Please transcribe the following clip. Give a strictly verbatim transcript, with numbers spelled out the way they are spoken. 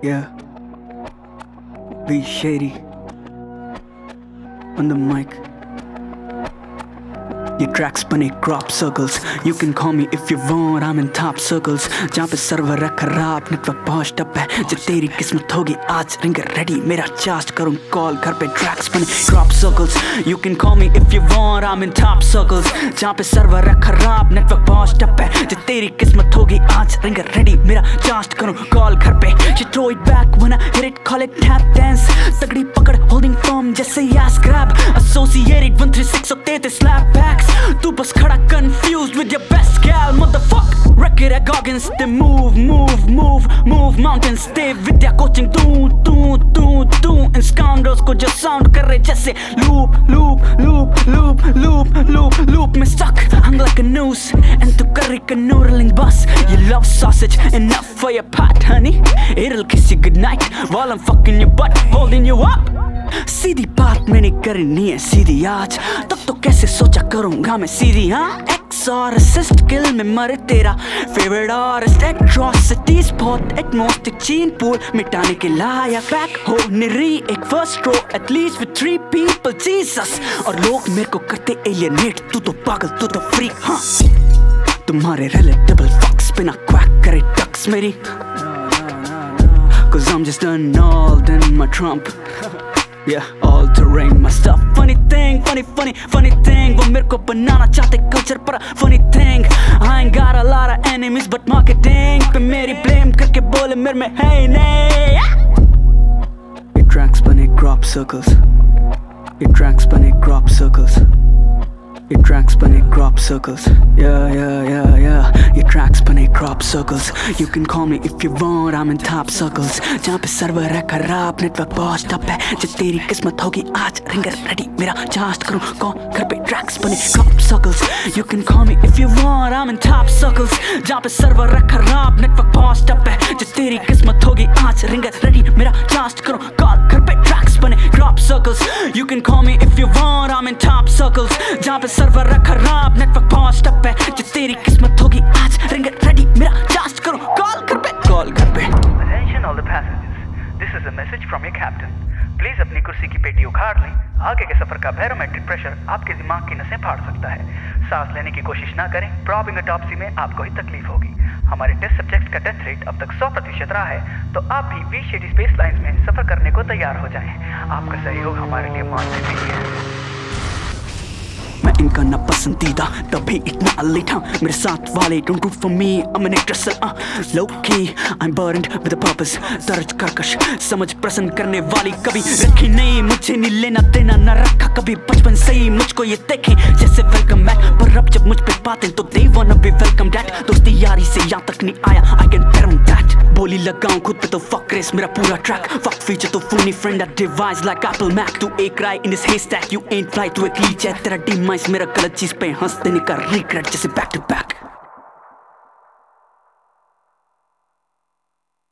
Yeah, be shady on the mic. ये tracks बने crop circles. You can call me if you want, I'm in top circles. जहाँ पे server है खराब, network पहुँच टप है. जब तेरी किस्मत होगी आज रिंगर रेडी, मेरा चार्ज करूँ कॉल घर पे. ट्रैक्स बने crop circles. You can call me if you want, I'm in top circles. जहाँ पे सर्वर है खराब, नेटवर्क पहुँच टप है. जब तेरी किस्मत होगी आज रिंगर रेडी, मेरा चार्ज करूँ कॉल घर पे. She throw it back when I hit it, call it tap dance. तगड़ी पकड़ holding firm जैसे ass grab. Associated one three six होते थे slap backs. तू बस खड़ा confused with your best gal, motherfucker. Record at Goggins, they move, move, move, move mountains. Stay with their coaching, do, do, do, do. And scoundrels को जो sound कर रहे जैसे loop, loop, loop, loop, loop, loop, loop. मैं stuck, hung like a noose. And तू कर रही canoodling bus. You love sausage, enough for your pot, honey. It'll kiss you goodnight while I'm fucking your butt, holding you up. सीधी बात मैंने करनी है सीधी आज, तब तो कैसे सोचा करूँगा मैं सीधी. हाँ, एक्सॉर्सिस्ट किल में मरे तेरा फेवरेट आर्टिस्ट. एट्रोसिटीज बहुत एटमॉस्टिक चीन पूल मिटाने के लायक. बैक हो निरी एक first row at least with three people Jesus. और लोग मेरे को करते एलियनेट, तू तो पागल तू तो फ्रीक. हाँ, तुम्हारे रिलेटेबल फक्स बिना क्वैक करे टक्स मेरी. Cause I'm just annulled in my Trump. Yeah, all terrain my stuff. Funny thing, funny, funny, funny thing. वो मेरे को बनाना चाहते culture पर. Funny thing, I ain't got a lot of enemies but marketing पे मेरी blame करके बोले मेरे में है नहीं. ये tracks बने crop circles. ये tracks बने crop circles. ये tracks बने crop circles. Yeah, yeah, yeah, yeah. ये tracks बने crop circles. You can call me if you want, I'm in top circles. जहाँ पे सर्वर है खराब, नेटवर्क बहुत टप है. जब तेरी किस्मत होगी आज रिंगर रेडी, मेरा चार्ज करूँ कॉल घर पे. tracks बने crop circles. You can call me if you want, I'm in top circles. जहाँ पे सर्वर है खराब, नेटवर्क बहुत टप है. जब तेरी किस्मत होगी आज रिंगर रेडी, मेरा चार्ज करूँ कॉल घर पे. tracks बने crop circles. You can call me if you want, I'm in top circles. जहाँ पे सर्वर है खराब, नेटवर्क पहुँच टप है. जब तेरी किस्मत होगी आज रिंगर रेडी, मेरा चार्ज करो कॉल घर पे, कॉल घर पे. Attention all the passengers. This is a message from your captain. Please अपनी कुर्सी की पेटी उखाड़ लें. आगे के सफर का बैरोमेट्रिक प्रेशर आपके दिमाग की नसें फाड़ सकता है. सांस लेने की कोशिश ना करें. प्रॉबिंग ऑटोप्सी में आपको ही तकलीफ होगी. हमारे टेस्ट सब्जेक्ट का डेथ रेट अब तक सौ प्रतिशत रहा है, तो आप भी वी शेडी स्पेस लाइंस में सफर करने को तैयार हो जाएं. आपका सहयोग हमारे लिए मानने के लिए है. मैं इनका ना पसंदीदा तभी इतना अलीट. हाँ, मेरे साथ वाले don't root for me, I'm an actress. uh, low key I'm burdened with a purpose. दर्ज करकश समझ प्रसन्न करने वाली कभी रखी नहीं. मुझे नहीं लेना देना ना रखा कभी बचपन से ही. मुझको ये देखें जैसे वेलकम बैक, पर अब जब मुझ पे बातें तो they wanna be welcome that. दोस्ती यारी से यहाँ तक नहीं आया, I can bet on that. बोली लगाऊं खुद पे तो fuck race मेरा पूरा track. Fuck feature तो phony friend that device like Apple Mac. तू एक राय in this haystack, you ain't fly. तू एक लीच है तेरा demise, मेरा गलत चीज पे हंस देने का regret जैसे back to back.